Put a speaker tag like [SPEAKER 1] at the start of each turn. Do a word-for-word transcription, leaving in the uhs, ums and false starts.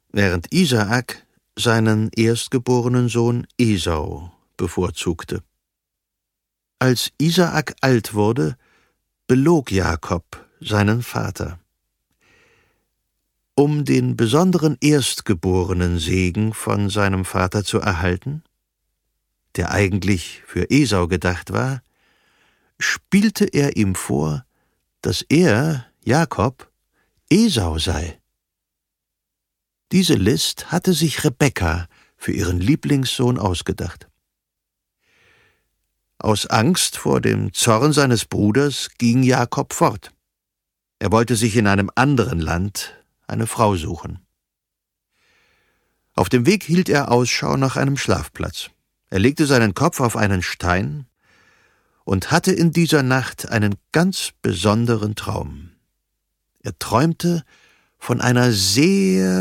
[SPEAKER 1] während Isaak seinen erstgeborenen Sohn Esau bevorzugte. Als Isaak alt wurde, belog Jakob seinen Vater. Um den besonderen erstgeborenen Segen von seinem Vater zu erhalten, der eigentlich für Esau gedacht war, spielte er ihm vor, dass er, Jakob, Esau sei. Diese List hatte sich Rebekka für ihren Lieblingssohn ausgedacht. Aus Angst vor dem Zorn seines Bruders ging Jakob fort. Er wollte sich in einem anderen Land eine Frau suchen. Auf dem Weg hielt er Ausschau nach einem Schlafplatz. Er legte seinen Kopf auf einen Stein und hatte in dieser Nacht einen ganz besonderen Traum. Er träumte von einer sehr